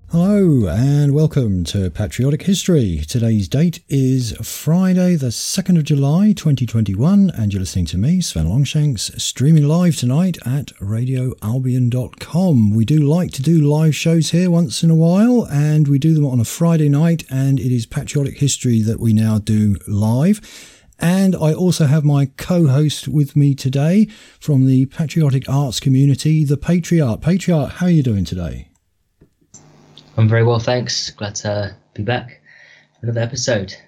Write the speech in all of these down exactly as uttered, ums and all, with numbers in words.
Hello and welcome to Patriotic History. Today's date is Friday the second of July twenty twenty-one and you're listening to me, Sven Longshanks, streaming live tonight at radio albion dot com. We do like to do live shows here once in a while and we do them on a Friday night, and it is Patriotic History that we now do live. And I also have my co-host with me today from the Patriotic Arts community, the Patriarch. Patriarch, how are you doing today? I'm very well, thanks. Glad to be back for another episode.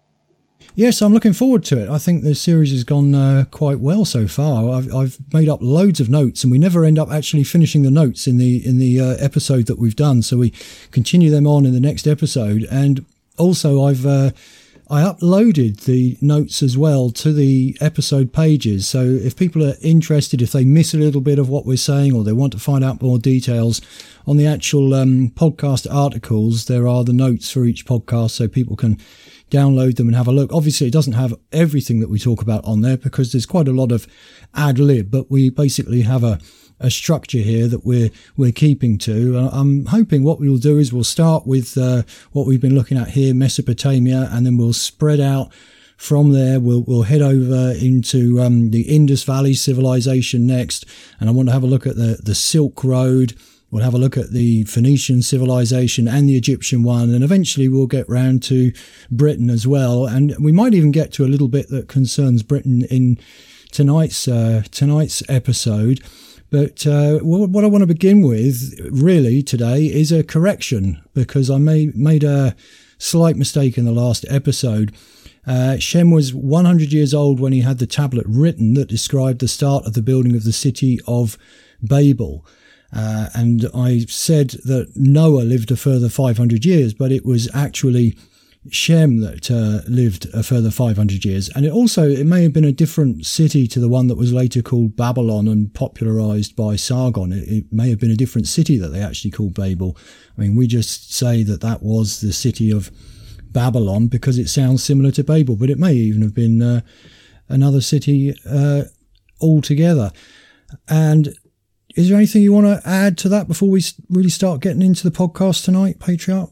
Yes, I'm looking forward to it. I think the series has gone uh, quite well so far. I've, I've made up loads of notes, and we never end up actually finishing the notes in the in the uh, episode that we've done. So we continue them on in the next episode. And also, I've uh, I uploaded the notes as well to the episode pages. So if people are interested, if they miss a little bit of what we're saying or they want to find out more details on the actual um, podcast articles, there are the notes for each podcast so people can download them and have a look. Obviously, it doesn't have everything that we talk about on there because there's quite a lot of ad lib, but we basically have a a structure here that we're we're keeping to. Uh, I'm hoping what we'll do is we'll start with uh, what we've been looking at here, Mesopotamia, and then we'll spread out from there. We'll we'll head over into um, the Indus Valley civilization next, and I want to have a look at the the Silk Road. We'll have a look at the Phoenician civilization and the Egyptian one, and eventually we'll get round to Britain as well, and we might even get to a little bit that concerns Britain in tonight's uh, tonight's episode. But uh, what I want to begin with, really, today is a correction, because I made, made a slight mistake in the last episode. Uh, Shem was one hundred years old when he had the tablet written that described the start of the building of the city of Babel. Uh, and I said that Noah lived a further five hundred years, but it was actually Shem that uh, lived a further five hundred years. And it also, it may have been a different city to the one that was later called Babylon and popularized by Sargon. It, it may have been a different city that they actually called Babel. I mean, we just say that that was the city of Babylon because it sounds similar to Babel, but it may even have been uh, another city uh, altogether. And is there anything you want to add to that before we really start getting into the podcast tonight, Patriarch?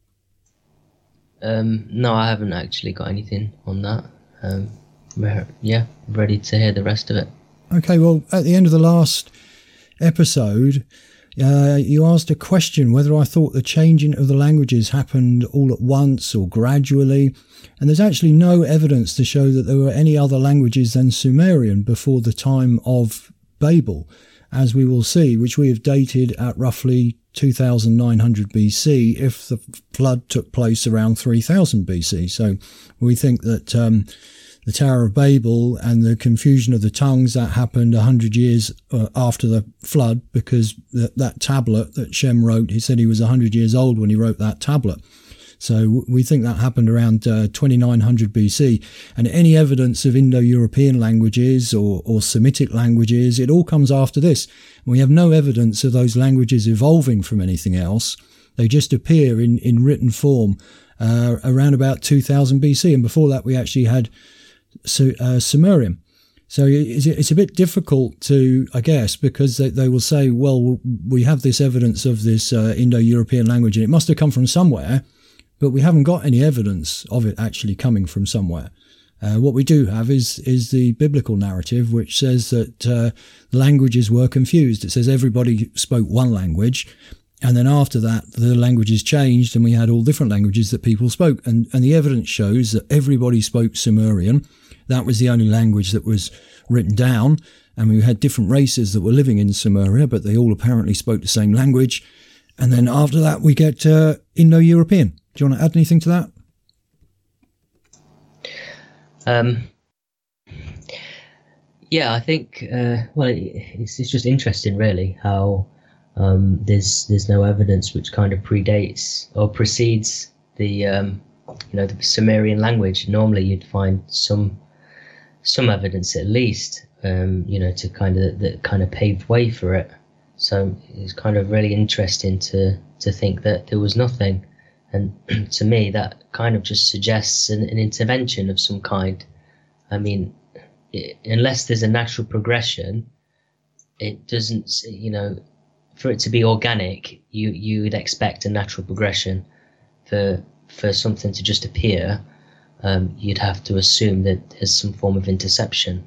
Um, no, I haven't actually got anything on that. Um, we're, yeah, ready to hear the rest of it. Okay, well, at the end of the last episode, uh, you asked a question whether I thought the changing of the languages happened all at once or gradually. And there's actually no evidence to show that there were any other languages than Sumerian before the time of Babel, as we will see, which we have dated at roughly two thousand nine hundred B C if the flood took place around three thousand B C. So we think that um, the Tower of Babel and the confusion of the tongues, that happened one hundred years uh, after the flood, because th- that tablet that Shem wrote, he said he was one hundred years old when he wrote that tablet. So we think that happened around uh, twenty-nine hundred B C. And any evidence of Indo-European languages or, or Semitic languages, it all comes after this. We have no evidence of those languages evolving from anything else. They just appear in, in written form uh, around about two thousand B C. And before that, we actually had uh, Sumerian. So it's, it's a bit difficult to, I guess, because they, they will say, well, we have this evidence of this uh, Indo-European language, and it must have come from somewhere. But we haven't got any evidence of it actually coming from somewhere. Uh, what we do have is is the biblical narrative, which says that uh, languages were confused. It says everybody spoke one language, and then after that, the languages changed, and we had all different languages that people spoke. And, and the evidence shows that everybody spoke Sumerian. That was the only language that was written down, and we had different races that were living in Sumeria, but they all apparently spoke the same language. And then after that, we get uh, Indo-European. Do you want to add anything to that? Um, yeah, I think, uh, well, it, it's, it's just interesting, really, how um, there's there's no evidence which kind of predates or precedes the, um, you know, the Sumerian language. Normally you'd find some some evidence at least, um, you know, to kind of, that kind of paved way for it. So it's kind of really interesting to, to think that there was nothing. And to me, that kind of just suggests an, an intervention of some kind. I mean, it, unless there's a natural progression, it doesn't, you know, for it to be organic, you you would expect a natural progression. For for something to just appear, um, you'd have to assume that there's some form of interception.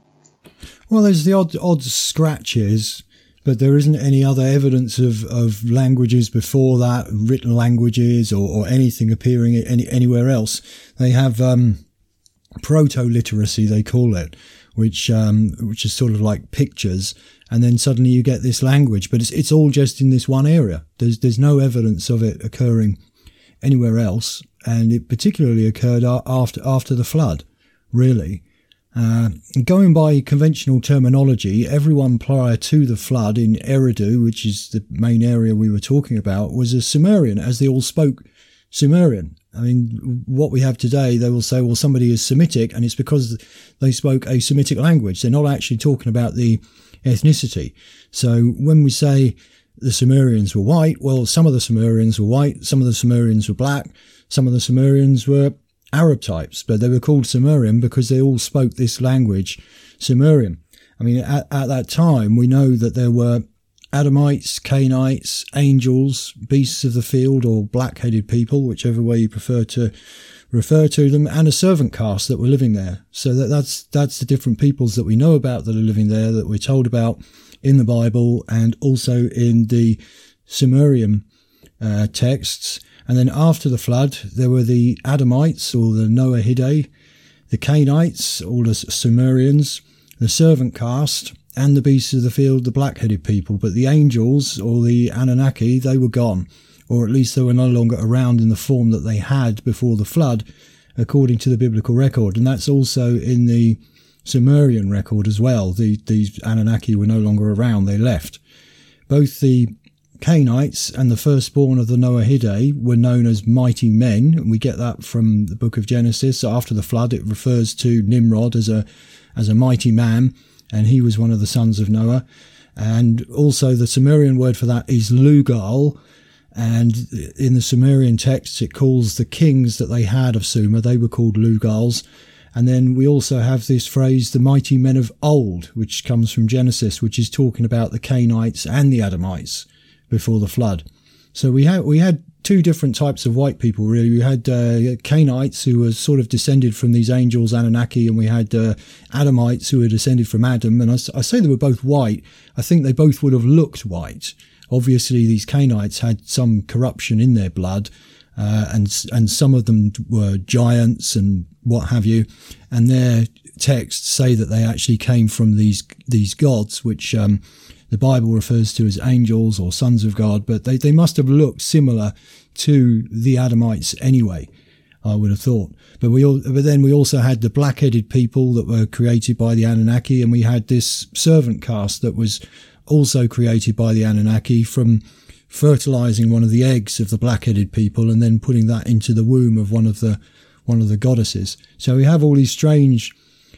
Well, there's the odd odd scratches, but there isn't any other evidence of, of languages before that, written languages or, or anything appearing any, anywhere else. They have um, proto-literacy, they call it, which um, which is sort of like pictures, and then suddenly you get this language, but it's it's all just in this one area. There's there's no evidence of it occurring anywhere else, and it particularly occurred after after the flood, really. Uh, going by conventional terminology, everyone prior to the flood in Eridu, which is the main area we were talking about, was a Sumerian, as they all spoke Sumerian. I mean, what we have today, they will say, well, somebody is Semitic, and it's because they spoke a Semitic language. They're not actually talking about the ethnicity. So when we say the Sumerians were white, well, some of the Sumerians were white, some of the Sumerians were black, some of the Sumerians were Arab types, but they were called Sumerian because they all spoke this language, Sumerian. I mean, at, at that time, we know that there were Adamites, Canaanites, angels, beasts of the field, or black-headed people, whichever way you prefer to refer to them, and a servant caste that were living there. So that, that's that's the different peoples that we know about that are living there, that we're told about in the Bible and also in the Sumerian uh, texts. And then after the flood, there were the Adamites, or the Noahide, the Canaanites, or the Sumerians, the servant caste, and the beasts of the field, the black-headed people. But the angels, or the Anunnaki, they were gone, or at least they were no longer around in the form that they had before the flood, according to the biblical record. And that's also in the Sumerian record as well. The, these Anunnaki were no longer around, they left. Both the Canaanites and the firstborn of the Noahide were known as mighty men, and we get that from the book of Genesis. So after the flood, it refers to Nimrod as a as a mighty man, and he was one of the sons of Noah. And also the Sumerian word for that is Lugal, and in the Sumerian texts it calls the kings that they had of Sumer, they were called Lugals. And then we also have this phrase, the mighty men of old, which comes from Genesis, which is talking about the Canaanites and the Adamites before the flood. So we had we had two different types of white people, really. We had uh, Canaanites, who were sort of descended from these angels, Anunnaki, and we had uh, Adamites, who were descended from Adam. And I, I say they were both white. I think they both would have looked white. Obviously, these Canaanites had some corruption in their blood, uh, and and some of them were giants and what have you. And their texts say that they actually came from these these gods, which um, the Bible refers to as angels or sons of God, but they, they must have looked similar to the Adamites anyway, I would have thought. But we all, but then we also had the black-headed people that were created by the Anunnaki, and we had this servant caste that was also created by the Anunnaki from fertilizing one of the eggs of the black-headed people and then putting that into the womb of one of the one of the goddesses. So we have all these strange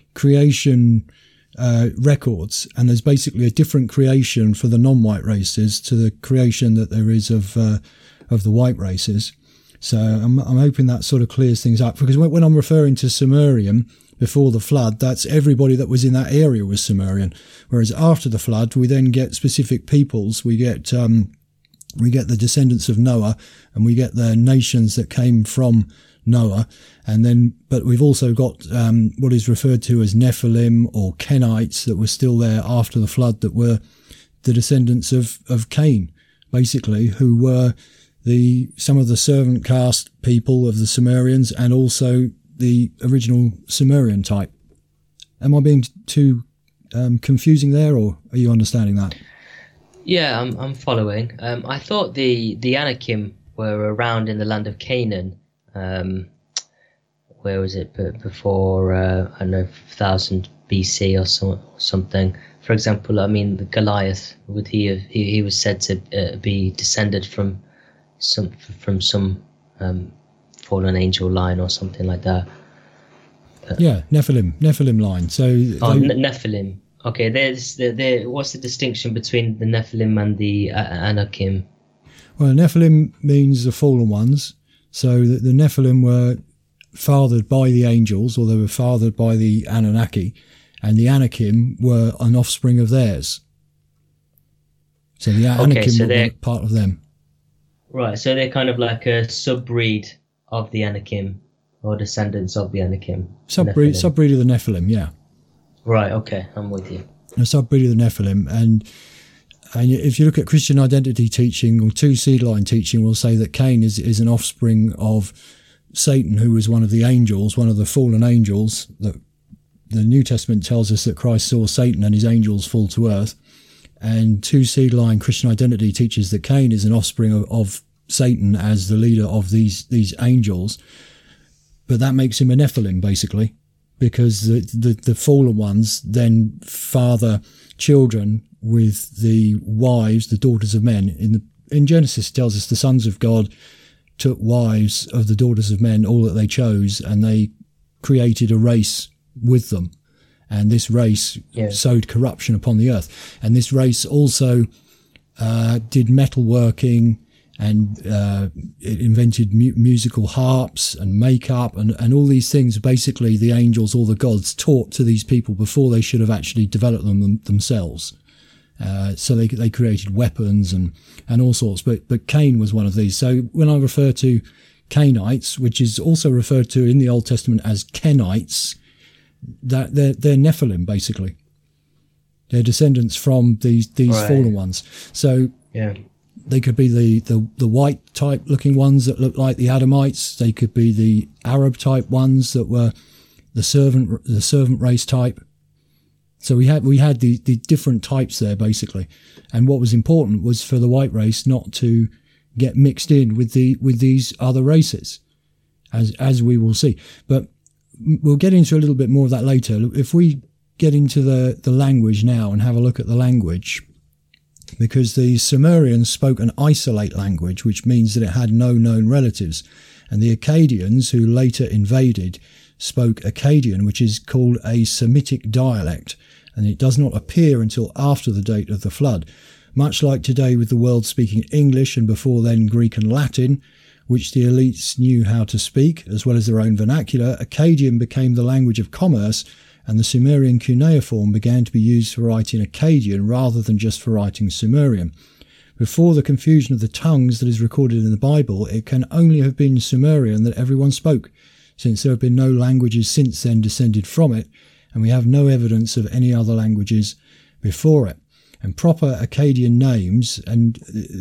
creation Uh, records, and there's basically a different creation for the non-white races to the creation that there is of uh, of the white races. So I'm, I'm hoping that sort of clears things up, because when, when I'm referring to Sumerian before the flood, that's everybody that was in that area was Sumerian, whereas after the flood we then get specific peoples. We get um, we get the descendants of Noah, and we get the nations that came from Noah, and then but we've also got um, what is referred to as Nephilim or Kenites that were still there after the flood, that were the descendants of of Cain, basically, who were the some of the servant caste people of the Sumerians and also the original Sumerian type. Am I being too um, confusing there, or are you understanding that? Yeah, I'm I'm following. Um, I thought the the Anakim were around in the land of Canaan. Um, where was it? B- before uh, I don't know, thousand B C or so, something. For example, I mean, the Goliath. Would he have? He, he was said to uh, be descended from some from some um, fallen angel line or something like that. Uh, yeah, Nephilim, Nephilim line. So oh, they... N- Nephilim. Okay, there's the there. What's the distinction between the Nephilim and the uh, Anakim? Well, Nephilim means the fallen ones. So the, the Nephilim were fathered by the angels, or they were fathered by the Anunnaki, and the Anakim were an offspring of theirs. So the Okay, Anakim so were they're- one- part of them. Right, so they're kind of like a subbreed of the Anakim, or descendants of the Anakim. Subbreed, Nephilim. subbreed of the Nephilim, yeah. Right, okay, I'm with you. A subbreed of the Nephilim. And and if you look at Christian identity teaching, or two seed line teaching, will say that Cain is, is an offspring of Satan, who was one of the angels, one of the fallen angels. That the New Testament tells us that Christ saw Satan and his angels fall to earth. And two seed line Christian identity teaches that Cain is an offspring of, of Satan as the leader of these these angels. But that makes him a Nephilim, basically, because the, the, the fallen ones then father children with the wives, the daughters of men. In the in Genesis, it tells us the sons of God took wives of the daughters of men, all that they chose, and they created a race with them. And this race Yeah. sowed corruption upon the earth. And this race also uh, did metalworking, and uh, it invented mu- musical harps and makeup and, and all these things. Basically, the angels, all the gods, taught to these people before they should have actually developed them, them themselves. Uh, so they they created weapons and, and all sorts. But but Cain was one of these. So when I refer to Cainites, which is also referred to in the Old Testament as Kenites, that they're they're Nephilim, basically. They're descendants from these these Right. fallen ones. So Yeah. they could be the, the, the white type looking ones that look like the Adamites. They could be the Arab type ones that were the servant the servant race type. So we had we had the, the different types there, basically. And what was important was for the white race not to get mixed in with the with these other races, as as we will see. But we'll get into a little bit more of that later. If we get into the, the language now and have a look at the language, because the Sumerians spoke an isolate language, which means that it had no known relatives. And the Akkadians, who later invaded, spoke Akkadian, which is called a Semitic dialect, and it does not appear until after the date of the flood. Much like today with the world speaking English and before then Greek and Latin, which the elites knew how to speak, as well as their own vernacular, Akkadian became the language of commerce, and the Sumerian cuneiform began to be used for writing Akkadian rather than just for writing Sumerian. Before the confusion of the tongues that is recorded in the Bible, it can only have been Sumerian that everyone spoke, since there have been no languages since then descended from it, and we have no evidence of any other languages before it. And proper Akkadian names, and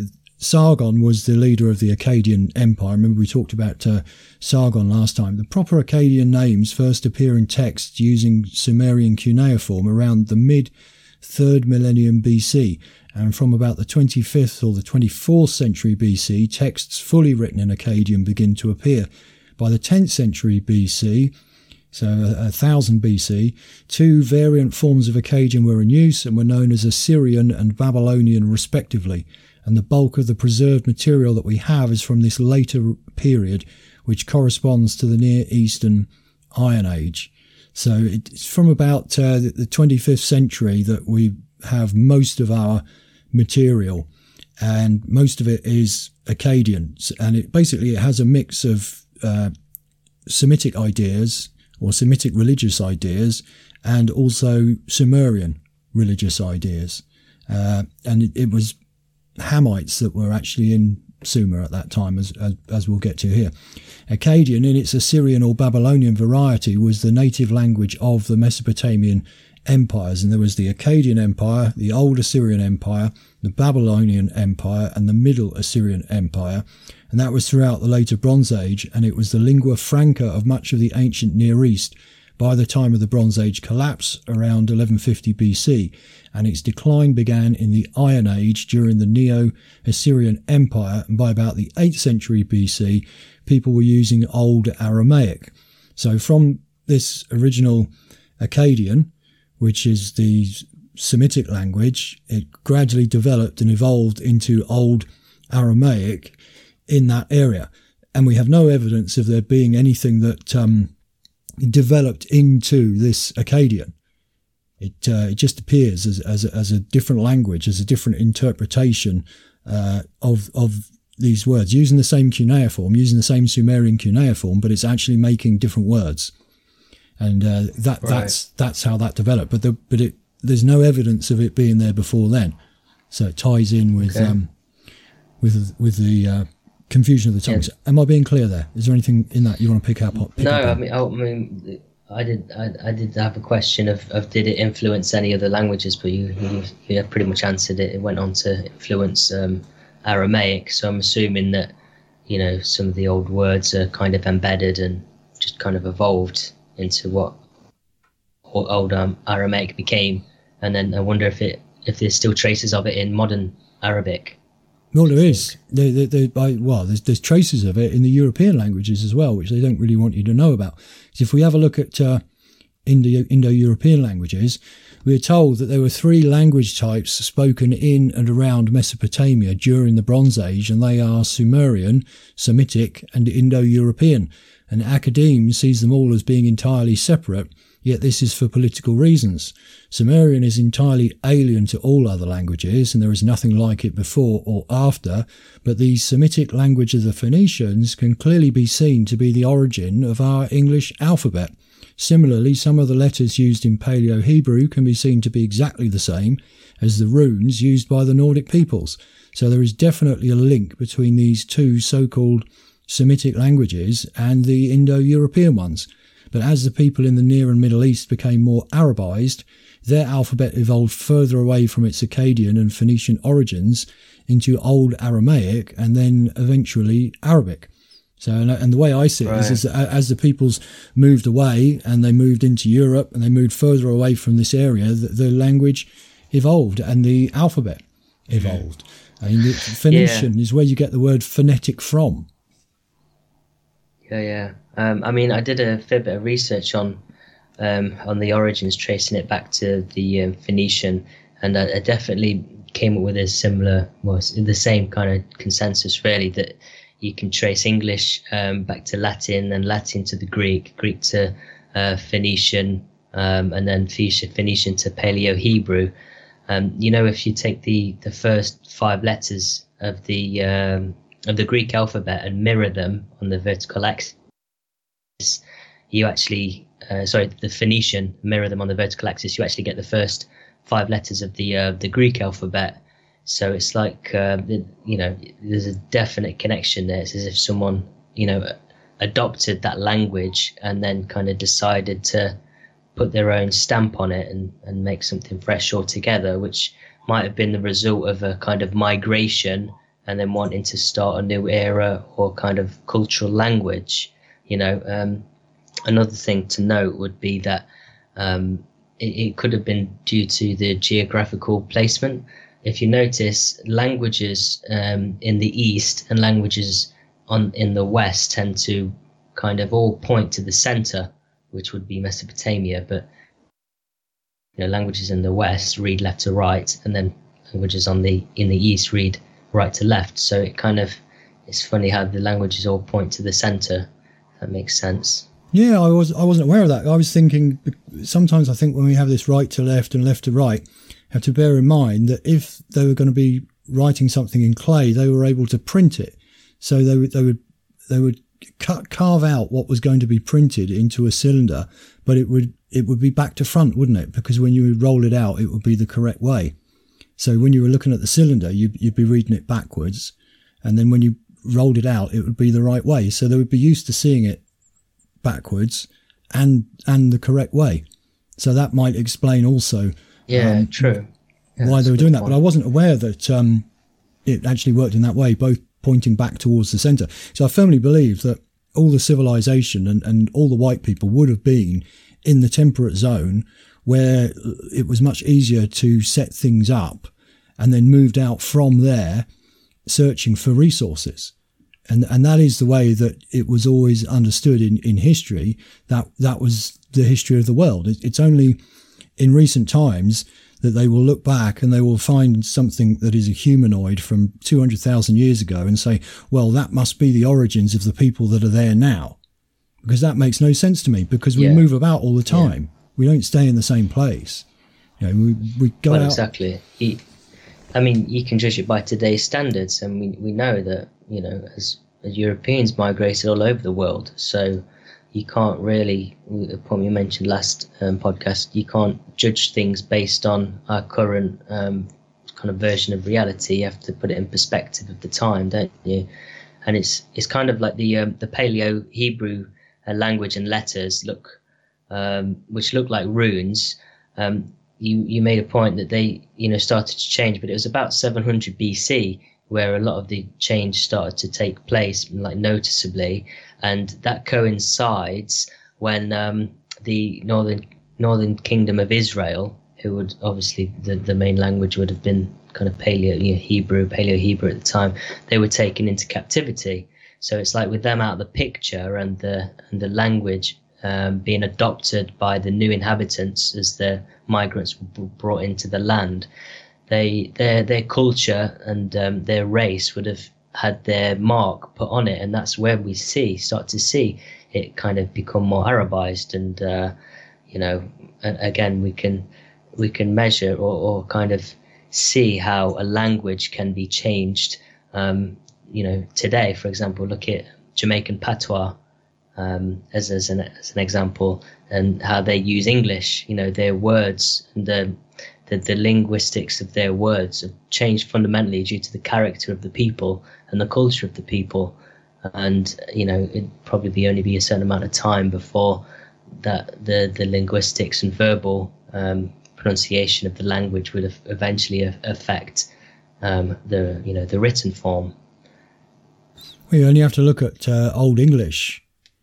Sargon was the leader of the Akkadian Empire. Remember we talked about uh, Sargon last time. The proper Akkadian names first appear in texts using Sumerian cuneiform around the mid-third millennium B C. And from about the twenty-fifth or the twenty-fourth century B C, texts fully written in Akkadian begin to appear. By the tenth century B C, so one thousand B C, two variant forms of Akkadian were in use and were known as Assyrian and Babylonian respectively. And the bulk of the preserved material that we have is from this later period, which corresponds to the Near Eastern Iron Age. So it's from about uh, the twenty-fifth century that we have most of our material, and most of it is Akkadian. And it basically it has a mix of uh, Semitic ideas or Semitic religious ideas and also Sumerian religious ideas. Uh, and it, it was Hamites that were actually in Sumer at that time, as, as as we'll get to here. Akkadian, in its Assyrian or Babylonian variety, was the native language of the Mesopotamian empires, and there was the Akkadian Empire, the Old Assyrian Empire, the Babylonian Empire, and the Middle Assyrian Empire, and that was throughout the later Bronze Age, and it was the lingua franca of much of the ancient Near East by the time of the Bronze Age collapse around eleven fifty B C, and its decline began in the Iron Age during the Neo-Assyrian Empire, and by about the eighth century B C, people were using Old Aramaic. So from this original Akkadian, which is the Semitic language, it gradually developed and evolved into Old Aramaic in that area. And we have no evidence of there being anything that um, developed into this Akkadian. It uh, it just appears as as a, as a different language, as a different interpretation uh, of of these words, using the same cuneiform, using the same Sumerian cuneiform, but it's actually making different words, and uh, that right. that's that's how that developed. But the, but it there's no evidence of it being there before then. So it ties in with Okay. um, with with the uh, confusion of the tongues. Yeah. Am I being clear there? Is there anything in that you want to pick up? Pick No, up I on? mean, I mean, I did, I, I did have a question of, of did it influence any other languages, but you, you, you have pretty much answered it. It went on to influence um, Aramaic, so I'm assuming that, you know, some of the old words are kind of embedded and just kind of evolved into what old um, Aramaic became, and then I wonder if it if there's still traces of it in modern Arabic. Well, there is. There, there, there, I, well, there's, there's traces of it in the European languages as well, which they don't really want you to know about. So if we have a look at uh, Indo, Indo-European languages, we're told that there were three language types spoken in and around Mesopotamia during the Bronze Age, and they are Sumerian, Semitic, and Indo-European. And academe sees them all as being entirely separate, yet this is for political reasons. Sumerian is entirely alien to all other languages, and there is nothing like it before or after, but the Semitic language of the Phoenicians can clearly be seen to be the origin of our English alphabet. Similarly, some of the letters used in Paleo-Hebrew can be seen to be exactly the same as the runes used by the Nordic peoples. So there is definitely a link between these two so-called Semitic languages and the Indo-European ones. But as the people in the Near and Middle East became more Arabized, their alphabet evolved further away from its Akkadian and Phoenician origins into Old Aramaic and then eventually Arabic. So, and, and the way I see it Right. is, is that as the peoples moved away and they moved into Europe and they moved further away from this area, the, the language evolved and the alphabet evolved. I mean, the Phoenician Yeah. is where you get the word phonetic from. Yeah, yeah. Um, I mean, I did a fair bit of research on um, on the origins, tracing it back to the um, Phoenician, and I, I definitely came up with a similar, well, it's the same kind of consensus, really, that you can trace English um, back to Latin, and Latin to the Greek, Greek to uh, Phoenician, um, and then Phoenician to Paleo-Hebrew. Um, you know, if you take the, the first five letters of the um, of the Greek alphabet and mirror them on the vertical axis, you actually, uh, sorry, the Phoenician, mirror them on the vertical axis, you actually get the first five letters of the uh, the Greek alphabet. So it's like, uh, you know, there's a definite connection there. It's as if someone, you know, adopted that language and then kind of decided to put their own stamp on it and, and make something fresh altogether, which might have been the result of a kind of migration and then wanting to start a new era or kind of cultural language. You know, um, another thing to note would be that um, it, it could have been due to the geographical placement. If you notice, languages um, in the East and languages on in the West tend to kind of all point to the center, which would be Mesopotamia. But you know, languages in the West read left to right, and then languages on the in the East read right to left. So it kind of, it's funny how the languages all point to the center. If that makes sense. Yeah, I was I wasn't aware of that. I was thinking, sometimes I think when we have this right to left and left to right, have to bear in mind that if they were going to be writing something in clay, they were able to print it. So they would they would they would cut carve out what was going to be printed into a cylinder, but it would it would be back to front, wouldn't it? Because when you would roll it out, it would be the correct way. So when you were looking at the cylinder, you'd, you'd be reading it backwards, and then when you rolled it out, it would be the right way. So they would be used to seeing it backwards and and the correct way. So that might explain also Yeah, um, true. Yeah, why that's they a were good doing that. point. But I wasn't aware that um, it actually worked in that way, both pointing back towards the centre. So I firmly believe that all the civilization and, and all the white people would have been in the temperate zone, where it was much easier to set things up, and then moved out from there searching for resources. And and that is the way that it was always understood in, in history, that that was the history of the world. It, it's only in recent times that they will look back and they will find something that is a humanoid from two hundred thousand years ago and say, well, that must be the origins of the people that are there now. Because that makes no sense to me, because we Yeah. move about all the time. Yeah. We don't stay in the same place. You know, we, we go well, out. Exactly. You, I mean, you can judge it by today's standards, and we, we know that, you know, as, as Europeans migrated all over the world, so you can't really, the point you mentioned last um, podcast, you can't judge things based on our current um, kind of version of reality. You have to put it in perspective of the time, don't you? And it's it's kind of like the um, the Paleo Hebrew uh, language and letters look, um, which look like runes. Um, you you made a point that they you know started to change, but it was about seven hundred B C where a lot of the change started to take place, like noticeably, and that coincides when um, the northern northern kingdom of Israel, who would obviously the, the main language would have been kind of Paleo you know, Hebrew, Paleo Hebrew at the time, they were taken into captivity. So it's like with them out of the picture and the and the language um, being adopted by the new inhabitants as the migrants were brought into the land, they their their culture and um, their race would have had their mark put on it, and that's where we see start to see it kind of become more Arabized, and uh, you know, again we can we can measure or, or kind of see how a language can be changed. Um, you know, today, for example, look at Jamaican patois um, as as an as an example, and how they use English. You know, their words and the the, the linguistics of their words have changed fundamentally due to the character of the people and the culture of the people. And you know, it'd probably only be a certain amount of time before that the the linguistics and verbal um, pronunciation of the language would have eventually affect um, the you know the written form. Well, you only have to look at uh, Old English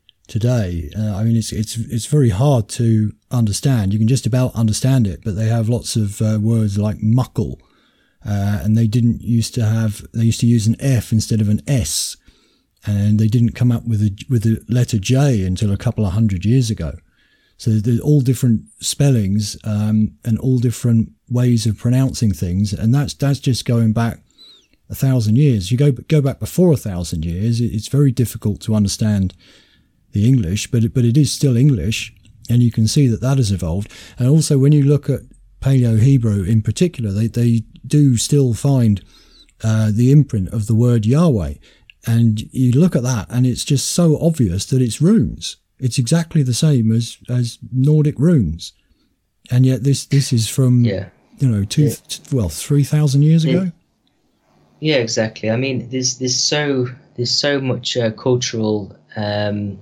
today. Uh, I mean, it's it's it's very hard to understand. You can just about understand it, but they have lots of uh, words like muckle, uh, and they didn't used to have. They used to use an F instead of an S, and they didn't come up with a with the letter J until a couple of hundred years ago. So there's all different spellings um, and all different ways of pronouncing things, and that's that's just going back a thousand years. You go go back before a thousand years, it's very difficult to understand the English, but it, but it is still English, and you can see that that has evolved. And also, when you look at Paleo Hebrew in particular, they they do still find uh, the imprint of the word Yahweh, and you look at that, and it's just so obvious that it's runes. It's exactly the same as, as Nordic runes, and yet this this is from yeah. you know two yeah. well three thousand years ago. Yeah. yeah, exactly. I mean, there's there's so there's so much uh, cultural um,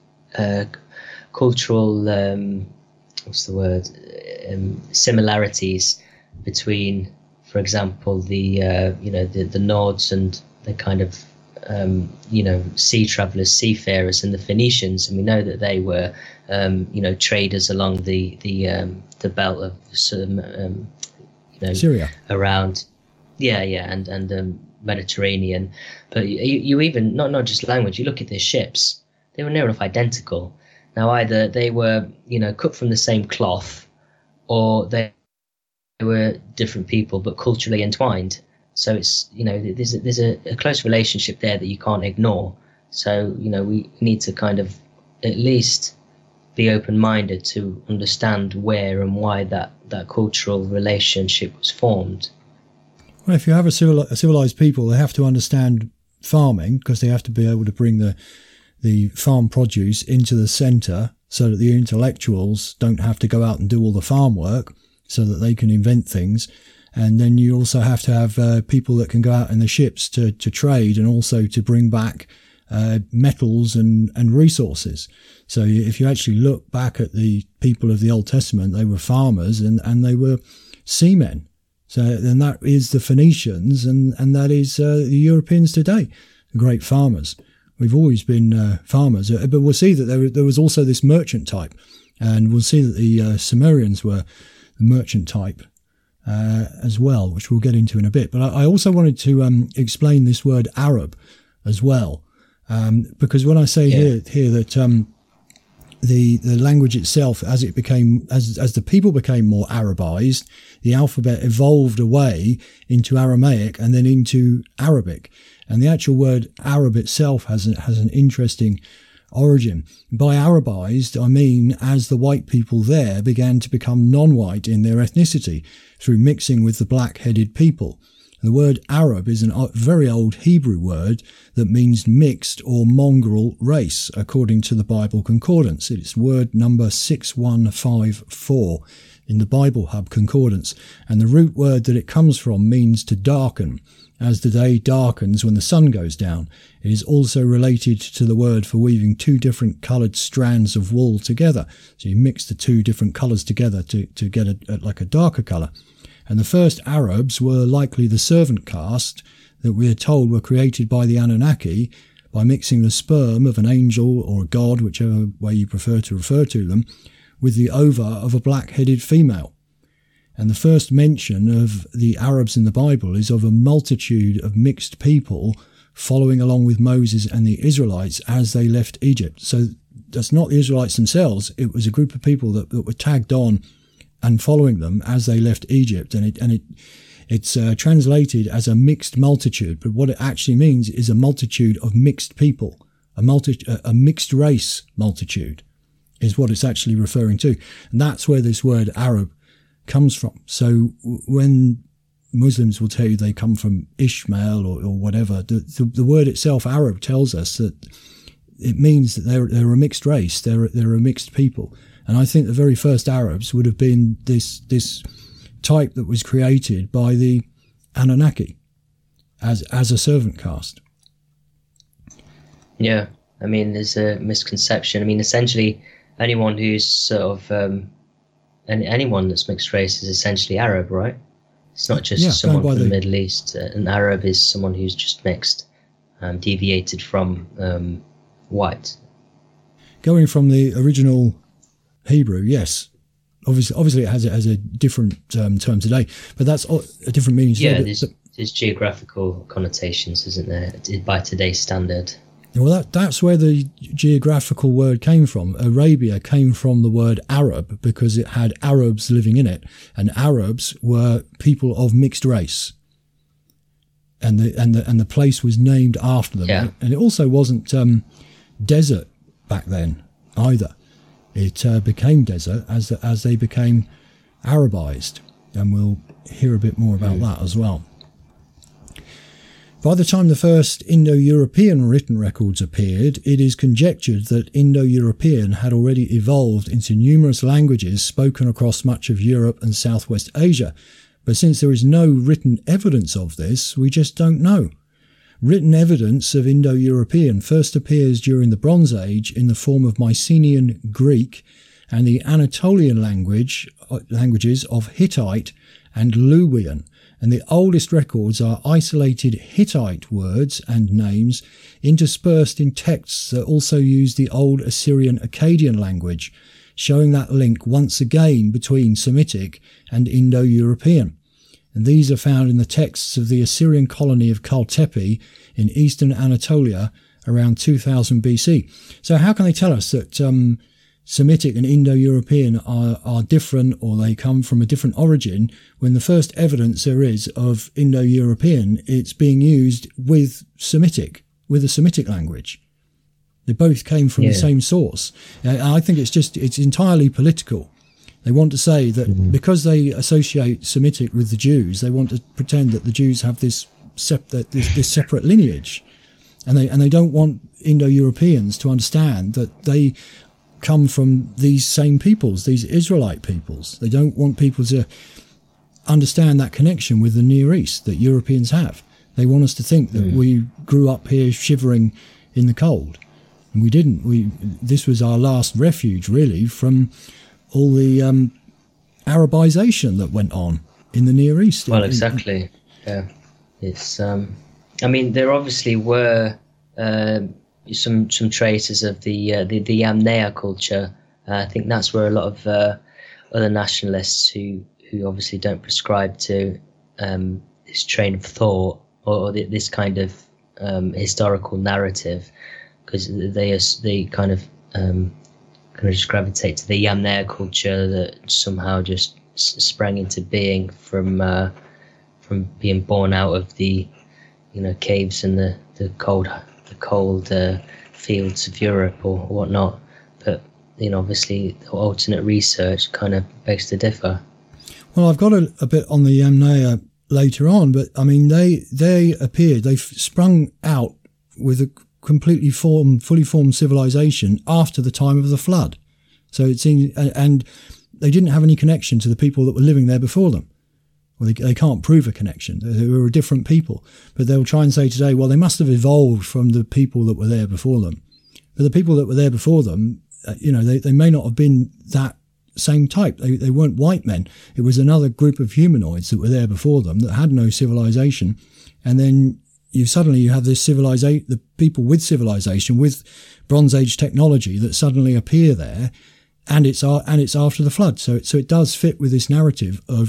uh, cultural um, what's the word um, similarities between, for example, the uh, you know the the Nords and the kind of Um, you know, sea travelers, seafarers, and the Phoenicians, and we know that they were, um, you know, traders along the the um, the belt of some, um, you know, Syria around, yeah, yeah, and and um, Mediterranean. But you, you even not not just language. You look at their ships; they were near enough identical. Now, either they were, you know, cut from the same cloth, or they were different people but culturally entwined. So it's, you know, there's a, there's a, a close relationship there that you can't ignore. So, you know, we need to kind of at least be open-minded to understand where and why that, that cultural relationship was formed. Well, if you have a, civil, a civilized people, they have to understand farming, because they have to be able to bring the the farm produce into the centre so that the intellectuals don't have to go out and do all the farm work, so that they can invent things. And then you also have to have uh, people that can go out in the ships to, to trade, and also to bring back uh, metals and, and resources. So if you actually look back at the people of the Old Testament, they were farmers and, and they were seamen. So then that is the Phoenicians, and, and that is uh, the Europeans today, the great farmers. We've always been uh, farmers, but we'll see that there, there was also this merchant type, and we'll see that the uh, Sumerians were the merchant type Uh, as well, which we'll get into in a bit. But I, I also wanted to um, explain this word Arab as well, um, because when I say yeah. here here that um, the the language itself, as it became as as the people became more Arabized, the alphabet evolved away into Aramaic and then into Arabic, and the actual word Arab itself has a, has an interesting origin. By Arabized, I mean as the white people there began to become non-white in their ethnicity through mixing with the black-headed people. And the word Arab is a very old Hebrew word that means mixed or mongrel race, according to the Bible Concordance. It's word number six one five four. in the Bible Hub Concordance, and the root word that it comes from means to darken, as the day darkens when the sun goes down. It is also related to the word for weaving two different coloured strands of wool together. So you mix the two different colours together to, to get a, a, like a darker colour. And the first Arabs were likely the servant caste that we are told were created by the Anunnaki by mixing the sperm of an angel or a god, whichever way you prefer to refer to them, with the ova of a black-headed female. And the first mention of the Arabs in the Bible is of a multitude of mixed people following along with Moses and the Israelites as they left Egypt. So that's not the Israelites themselves. It was a group of people that, that were tagged on and following them as they left Egypt. And it and it it's uh, translated as a mixed multitude. But what it actually means is a multitude of mixed people, a, multi, a mixed race multitude is what it's actually referring to. And that's where this word Arab comes from. So when Muslims will tell you they come from Ishmael or, or whatever, the, the, the word itself, Arab, tells us that it means that they're, they're a mixed race, they're, they're a mixed people. And I think the very first Arabs would have been this, this type that was created by the Anunnaki as, as a servant caste. Yeah, I mean, there's a misconception. I mean, essentially, anyone who's sort of um, and anyone that's mixed race is essentially Arab, right? It's not just yeah, someone from the, the Middle East. Uh, an Arab is someone who's just mixed, um, deviated from um, white. Going from the original Hebrew, yes. Obviously, obviously, it has a, has a different um, term today, but that's a different meaning. Yeah, today, there's, but, there's geographical connotations, isn't there, by today's standard? Well, that, that's where the geographical word came from. Arabia came from the word Arab because it had Arabs living in it, and Arabs were people of mixed race. And the and the and the place was named after them. Yeah. And it also wasn't um, desert back then either. It uh, became desert as the, as they became Arabized, and we'll hear a bit more about mm. that as well. By the time the first Indo-European written records appeared, it is conjectured that Indo-European had already evolved into numerous languages spoken across much of Europe and Southwest Asia. But since there is no written evidence of this, we just don't know. Written evidence of Indo-European first appears during the Bronze Age in the form of Mycenaean Greek and the Anatolian language, languages of Hittite and Luwian. And the oldest records are isolated Hittite words and names interspersed in texts that also use the old Assyrian Akkadian language, showing that link once again between Semitic and Indo-European. And these are found in the texts of the Assyrian colony of Kaltepe in eastern Anatolia around two thousand B C. So how can they tell us that um, Semitic and Indo-European are, are different, or they come from a different origin, when the first evidence there is of Indo-European, it's being used with Semitic, with a Semitic language? They both came from yeah. the same source. Uh, I think it's just, it's entirely political. They want to say that mm-hmm. because they associate Semitic with the Jews, they want to pretend that the Jews have this, sep- this, this separate lineage. And they, and they don't want Indo-Europeans to understand that they come from these same peoples, these Israelite peoples. They don't want people to understand that connection with the Near East that Europeans have. They want us to think that mm. we grew up here shivering in the cold, and we didn't. We this was our last refuge, really, from all the um, Arabization that went on in the Near East. Well, in, exactly. In, yeah, it's. Um, I mean, there obviously were. Uh, some some traces of the uh, the, the Yamnaya culture. Uh, I think that's where a lot of uh, other nationalists who, who obviously don't prescribe to um, this train of thought or, or this kind of um, historical narrative, because they they kind of um, kind of just gravitate to the Yamnaya culture that somehow just s- sprang into being from uh, from being born out of the you know caves and the, the cold. the cold uh, fields of Europe or whatnot, but you know, obviously, the alternate research kind of begs to differ. Well, I've got a, a bit on the Yamnaya later on, but I mean, they they appeared, they sprung out with a completely formed, fully formed civilization after the time of the flood. So it seems, and they didn't have any connection to the people that were living there before them. Well, they, they can't prove a connection. They were different people. But they'll try and say today, well, they must have evolved from the people that were there before them. But the people that were there before them, uh, you know, they, they may not have been that same type. They, they weren't white men. It was another group of humanoids that were there before them that had no civilization. And then you suddenly you have this civilization, the people with civilization, with Bronze Age technology that suddenly appear there, and it's and it's after the flood. So it, so it does fit with this narrative of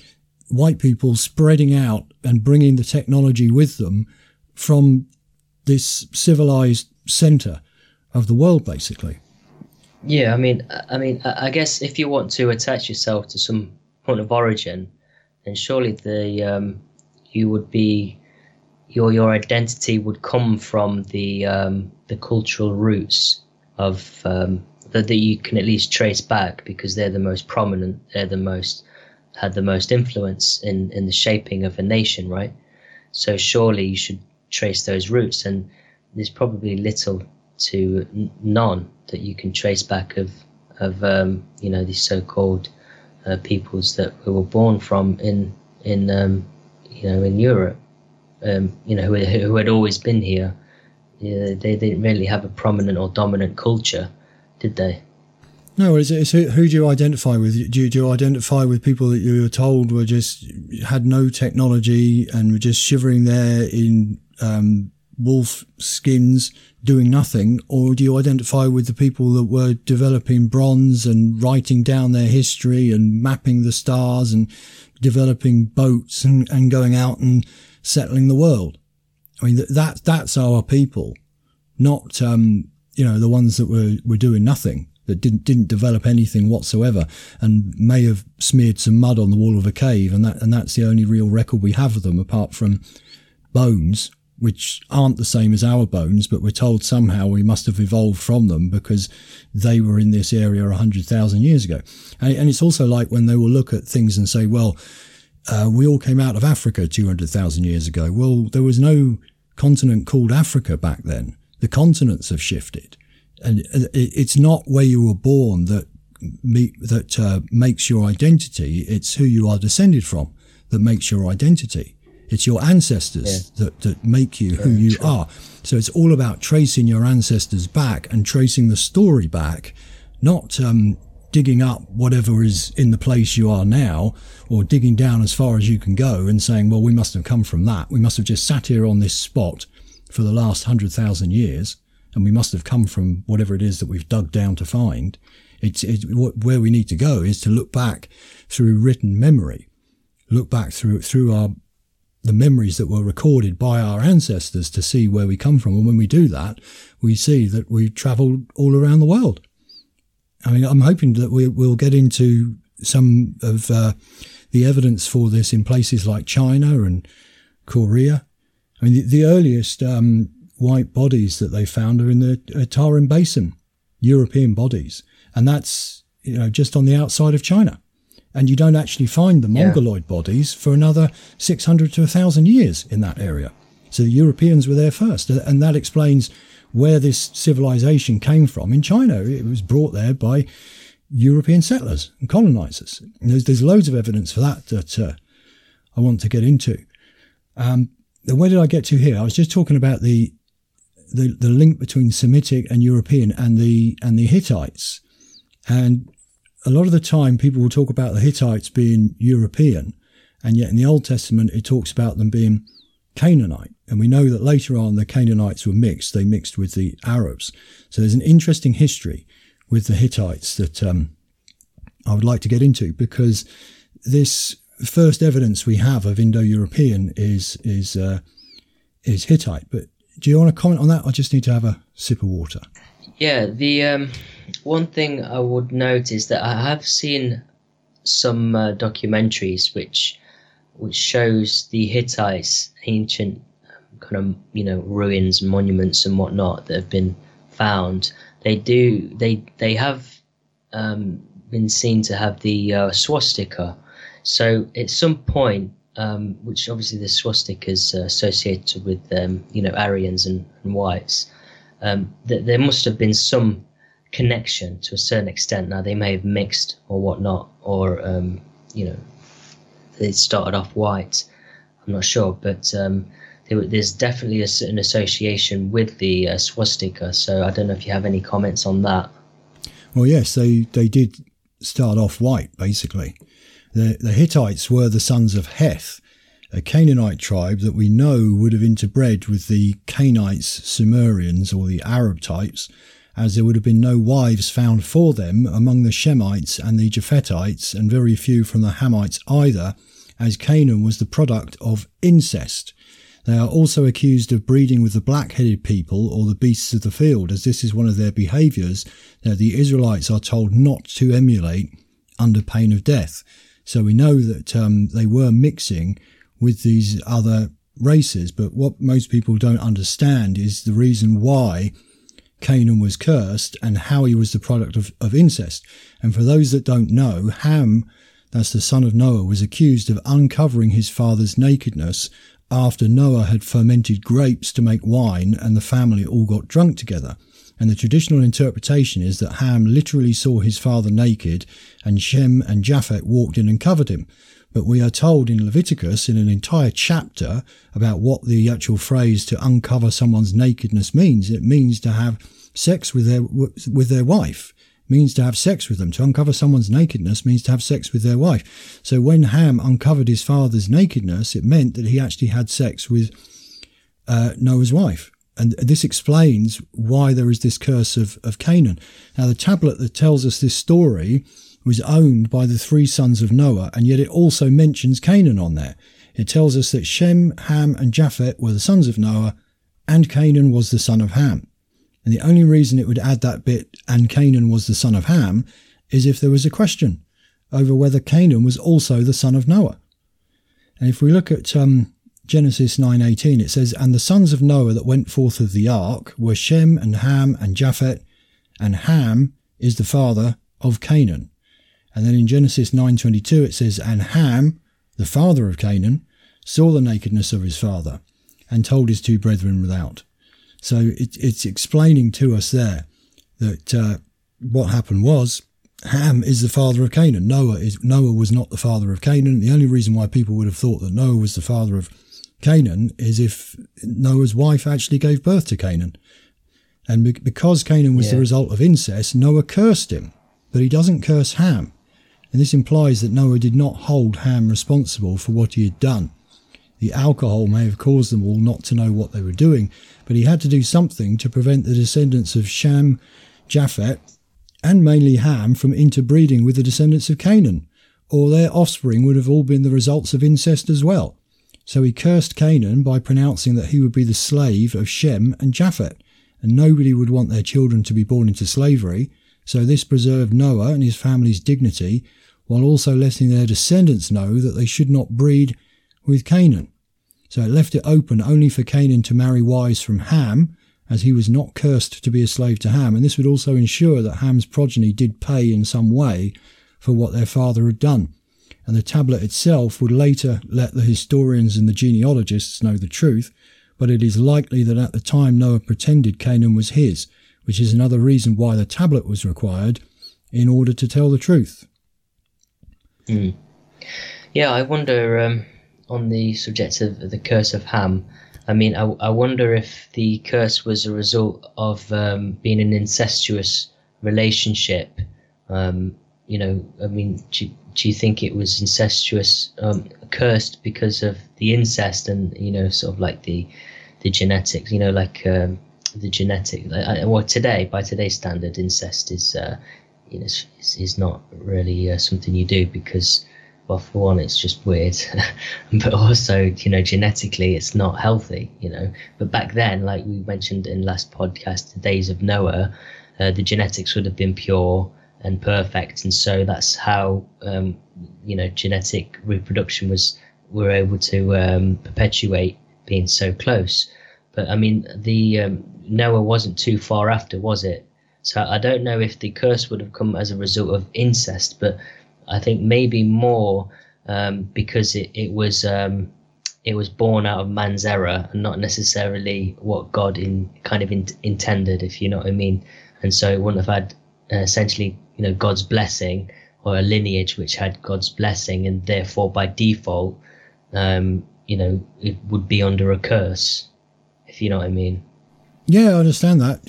white people spreading out and bringing the technology with them from this civilized center of the world, basically. Yeah, I mean, I mean, I guess if you want to attach yourself to some point of origin, then surely the um, you would be your your identity would come from the um, the cultural roots of um, that that you can at least trace back, because they're the most prominent, they're the most had the most influence in in the shaping of a nation, right? So surely you should trace those roots, and there's probably little to none that you can trace back of of um, you know, these so-called uh, peoples that we were born from in in um, you know, in Europe, um, you know, who, who had always been here. Yeah, they didn't really have a prominent or dominant culture, did they? No, it's, it's who, who do you identify with? Do you, do you identify with people that you were told were just had no technology and were just shivering there in um, wolf skins doing nothing, or do you identify with the people that were developing bronze and writing down their history and mapping the stars and developing boats and, and going out and settling the world? I mean, that that's our people, not um, you know, the ones that were were doing nothing, that didn't didn't develop anything whatsoever, and may have smeared some mud on the wall of a cave, and that and that's the only real record we have of them, apart from bones, which aren't the same as our bones, but we're told somehow we must have evolved from them because they were in this area one hundred thousand years ago. And, and it's also like when they will look at things and say, well, uh, we all came out of Africa two hundred thousand years ago. Well, there was no continent called Africa back then. The continents have shifted. And it's not where you were born that me, that uh, makes your identity. It's who you are descended from that makes your identity. It's your ancestors yeah. that, that make you who you true. are. So it's all about tracing your ancestors back and tracing the story back, not um, digging up whatever is in the place you are now, or digging down as far as you can go and saying, well, we must have come from that. We must have just sat here on this spot for the last hundred thousand years, and we must have come from whatever it is that we've dug down to find. It's, it's where we need to go is to look back through written memory, look back through through our the memories that were recorded by our ancestors to see where we come from. And when we do that, we see that we've travelled all around the world. I mean, I'm hoping that we, we'll get into some of uh, the evidence for this in places like China and Korea. I mean, the, the earliest um, white bodies that they found are in the uh, Tarim Basin, European bodies. And that's, you know, just on the outside of China. And you don't actually find the Mongoloid yeah. bodies for another six hundred to one thousand years in that area. So the Europeans were there first. And that explains where this civilization came from in China. It was brought there by European settlers and colonizers. And there's, there's loads of evidence for that that uh, I want to get into. Um, where did I get to here? I was just talking about the, the, the link between Semitic and European and the, and the Hittites. And a lot of the time people will talk about the Hittites being European, and yet in the Old Testament it talks about them being Canaanite. And we know that later on the Canaanites were mixed. They mixed with the Arabs. So there's an interesting history with the Hittites that um, I would like to get into, because this first evidence we have of Indo-European is is uh, is Hittite. But do you want to comment on that? I just need to have a sip of water. Yeah, the um, one thing I would note is that I have seen some uh, documentaries which which shows the Hittites, ancient kind of, you know, ruins, monuments and whatnot that have been found. They do they they have um, been seen to have the uh, swastika. So at some point, um, which obviously the swastika is uh, associated with um, you know, Aryans and, and whites. Um, th- there must have been some connection to a certain extent. Now they may have mixed or whatnot, or um, you know, they started off white. I'm not sure, but um, there, there's definitely a certain association with the uh, swastika. So I don't know if you have any comments on that. Well, yes, they, they did start off white, basically. The, the Hittites were the sons of Heth, a Canaanite tribe that we know would have interbred with the Canaanites, Sumerians, or the Arab types, as there would have been no wives found for them among the Shemites and the Japhetites, and very few from the Hamites either, as Canaan was the product of incest. They are also accused of breeding with the black-headed people or the beasts of the field, as this is one of their behaviours that the Israelites are told not to emulate under pain of death. So we know that um, they were mixing with these other races, but what most people don't understand is the reason why Canaan was cursed and how he was the product of, of incest. And for those that don't know, Ham, that's the son of Noah, was accused of uncovering his father's nakedness after Noah had fermented grapes to make wine and the family all got drunk together. And the traditional interpretation is that Ham literally saw his father naked and Shem and Japheth walked in and covered him. But we are told in Leviticus, in an entire chapter, about what the actual phrase to uncover someone's nakedness means. It means to have sex with their with their wife. It means to have sex with them. To uncover someone's nakedness means to have sex with their wife. So when Ham uncovered his father's nakedness, it meant that he actually had sex with uh, Noah's wife. And this explains why there is this curse of, of Canaan. Now, the tablet that tells us this story was owned by the three sons of Noah, and yet it also mentions Canaan on there. It tells us that Shem, Ham, and Japheth were the sons of Noah, and Canaan was the son of Ham. And the only reason it would add that bit, and Canaan was the son of Ham, is if there was a question over whether Canaan was also the son of Noah. And if we look at um, Genesis nine eighteen, it says, "And the sons of Noah that went forth of the ark were Shem and Ham and Japheth, and Ham is the father of Canaan." And then in Genesis nine twenty-two it says, "And Ham, the father of Canaan, saw the nakedness of his father, and told his two brethren without." So it, it's explaining to us there that uh, what happened was Ham is the father of Canaan. Noah is Noah was not the father of Canaan. The only reason why people would have thought that Noah was the father of Canaan is if Noah's wife actually gave birth to Canaan. And be- because Canaan was yeah. the result of incest, Noah cursed him, but he doesn't curse Ham. And this implies that Noah did not hold Ham responsible for what he had done. The alcohol may have caused them all not to know what they were doing, but he had to do something to prevent the descendants of Shem, Japheth, and mainly Ham from interbreeding with the descendants of Canaan, or their offspring would have all been the results of incest as well. So he cursed Canaan by pronouncing that he would be the slave of Shem and Japheth, and nobody would want their children to be born into slavery, so this preserved Noah and his family's dignity, while also letting their descendants know that they should not breed with Canaan. So it left it open only for Canaan to marry wives from Ham, as he was not cursed to be a slave to Ham, and this would also ensure that Ham's progeny did pay in some way for what their father had done. And the tablet itself would later let the historians and the genealogists know the truth, but it is likely that at the time Noah pretended Canaan was his, which is another reason why the tablet was required in order to tell the truth. Mm. Yeah, I wonder, um, on the subject of the curse of Ham, I mean, I, I wonder if the curse was a result of um, being an incestuous relationship. Um, you know, I mean, do, do you think it was incestuous, um, cursed because of the incest and, you know, sort of like the the genetics, you know, like um, the genetic, uh, well, today, by today's standard, incest is, uh, you know, is, is not really uh, something you do because, well, for one, it's just weird, but also, you know, genetically, it's not healthy, you know. But back then, like we mentioned in last podcast, the days of Noah, uh, the genetics would have been pure and perfect, and so that's how, um, you know, genetic reproduction was, were able to um, perpetuate being so close. But I mean, the um, Noah wasn't too far after, was it? So I don't know if the curse would have come as a result of incest, but I think maybe more um, because it, it was um, it was born out of man's error and not necessarily what God in kind of in, intended, if you know what I mean. And so it wouldn't have had uh, essentially, you know, God's blessing, or a lineage which had God's blessing, and therefore by default, um, you know, it would be under a curse, if you know what I mean. Yeah, I understand that.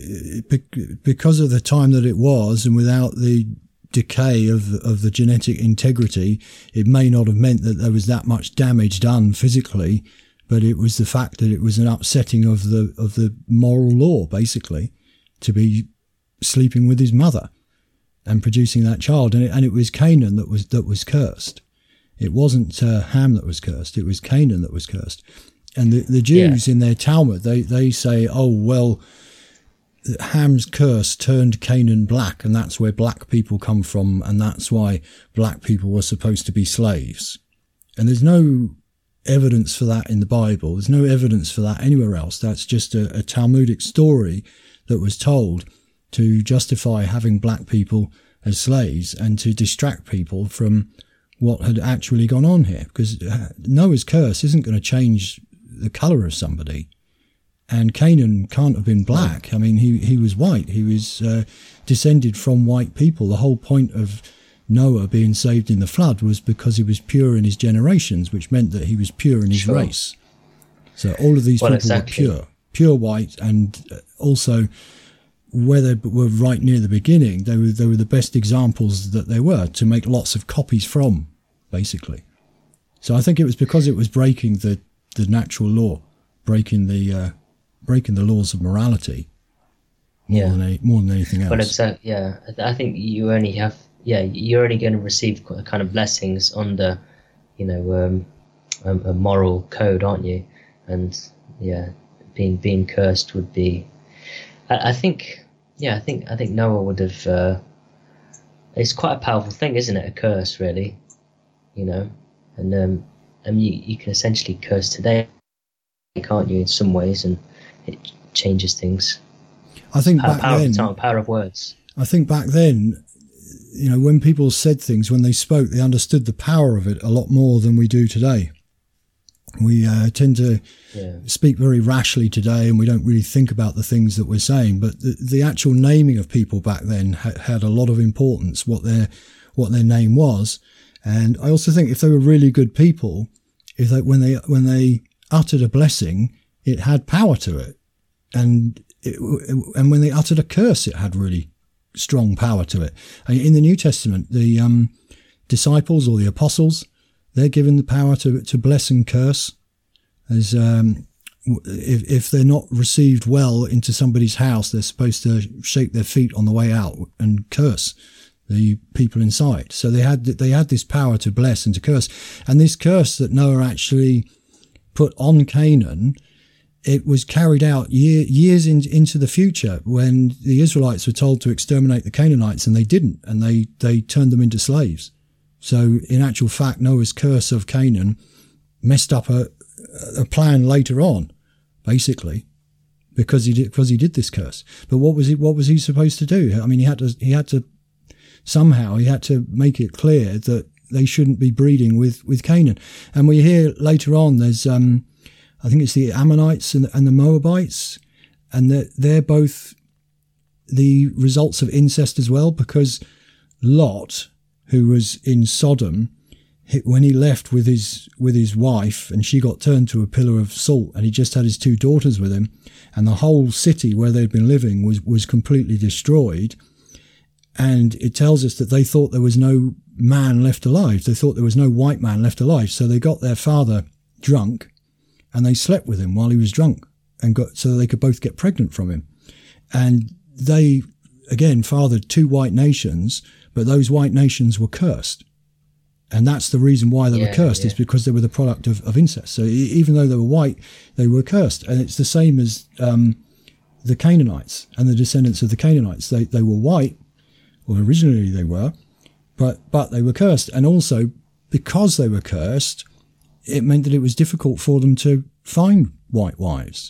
Because of the time that it was, and without the decay of of the genetic integrity, it may not have meant that there was that much damage done physically, but it was the fact that it was an upsetting of the of the moral law, basically, to be sleeping with his mother and producing that child. And it, and it was Canaan that was that was cursed. It wasn't uh, Ham that was cursed. It was Canaan that was cursed. And the, the Jews, yeah, in their Talmud, they, they say, oh, well, Ham's curse turned Canaan black, and that's where black people come from, and that's why black people were supposed to be slaves. And there's no evidence for that in the Bible. There's no evidence for that anywhere else. That's just a, a Talmudic story that was told to justify having black people as slaves and to distract people from what had actually gone on here. Because Noah's curse isn't going to change the colour of somebody. And Canaan can't have been black. I mean, he, he was white. He was uh, descended from white people. The whole point of Noah being saved in the flood was because he was pure in his generations, which meant that he was pure in his sure. race. So all of these well, people exactly. were pure, pure white, and also where they were right near the beginning, they were, they were the best examples that they were to make lots of copies from, basically. So I think it was because it was breaking the, the natural law, breaking the uh, breaking the laws of morality more, yeah. than, any, more than anything else. But it's, uh, yeah, I think you only have, yeah, you're only going to receive kind of blessings under, you know, um, a, a moral code, aren't you? And yeah, being being cursed would be, I, I think, yeah, I think I think Noah would have. Uh, it's quite a powerful thing, isn't it? A curse, really, you know, and um, I mean, you, you can essentially curse today, can't you? In some ways, and it changes things. I think power, back power then, of the tongue, power of words. I think back then, you know, when people said things, when they spoke, they understood the power of it a lot more than we do today. We uh, tend to yeah. speak very rashly today, and we don't really think about the things that we're saying. But the, the actual naming of people back then ha- had a lot of importance, what their what their name was. And I also think if they were really good people, if they, when they when they uttered a blessing, it had power to it, and it, and when they uttered a curse, it had really strong power to it. In the New Testament, the um, disciples or the apostles, they're given the power to, to bless and curse. As um, if, if they're not received well into somebody's house, they're supposed to shake their feet on the way out and curse the people inside. So they had they had this power to bless and to curse. And this curse that Noah actually put on Canaan, it was carried out year, years in, into the future when the Israelites were told to exterminate the Canaanites, and they didn't, and they, they turned them into slaves. So in actual fact, Noah's curse of Canaan messed up a, a plan later on, basically, because he did, because he did this curse. But what was he, what was he supposed to do? I mean, he had to, he had to, somehow he had to make it clear that they shouldn't be breeding with, with Canaan. And we hear later on there's, um, I think it's the Ammonites and, and the Moabites, and they're, they're both the results of incest as well, because Lot, who was in Sodom, when he left with his with his wife, and she got turned to a pillar of salt, and he just had his two daughters with him, and the whole city where they'd been living was, was completely destroyed. And it tells us that they thought there was no man left alive. They thought there was no white man left alive. So they got their father drunk, and they slept with him while he was drunk, and got so they could both get pregnant from him. And they, again, fathered two white nations, but those white nations were cursed. And that's the reason why they yeah, were cursed, yeah. is because they were the product of, of incest. So even though they were white, they were cursed. And it's the same as um, the Canaanites and the descendants of the Canaanites. They they were white, or originally they were, but but they were cursed. And also, because they were cursed, it meant that it was difficult for them to find white wives.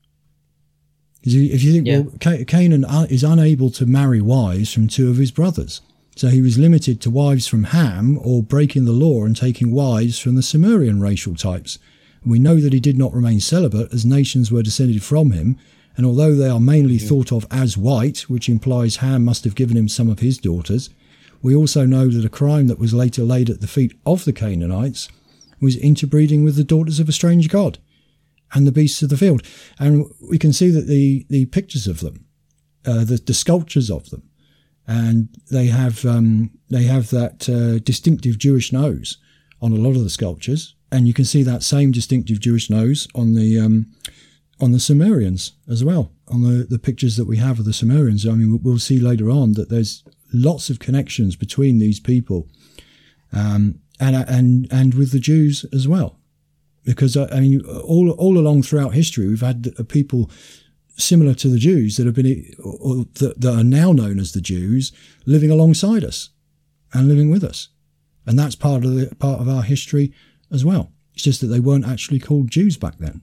If you think, yeah. well, Canaan is unable to marry wives from two of his brothers. So he was limited to wives from Ham, or breaking the law and taking wives from the Sumerian racial types. We know that he did not remain celibate, as nations were descended from him, And although they are mainly mm-hmm. thought of as white, which implies Ham must have given him some of his daughters, we also know that a crime that was later laid at the feet of the Canaanites was interbreeding with the daughters of a strange god and the beasts of the field. And we can see that the, the pictures of them, uh, the, the sculptures of them, and they have um, they have that uh, distinctive Jewish nose on a lot of the sculptures, and you can see that same distinctive Jewish nose on the um, on the Sumerians as well, on the, the pictures that we have of the Sumerians. I mean, we'll see later on that there's lots of connections between these people, um, and and and with the Jews as well, because I mean, all all along throughout history, we've had people similar to the Jews that have been, or that, that are now known as the Jews, living alongside us and living with us, and that's part of the part of our history as well. It's just that they weren't actually called Jews back then,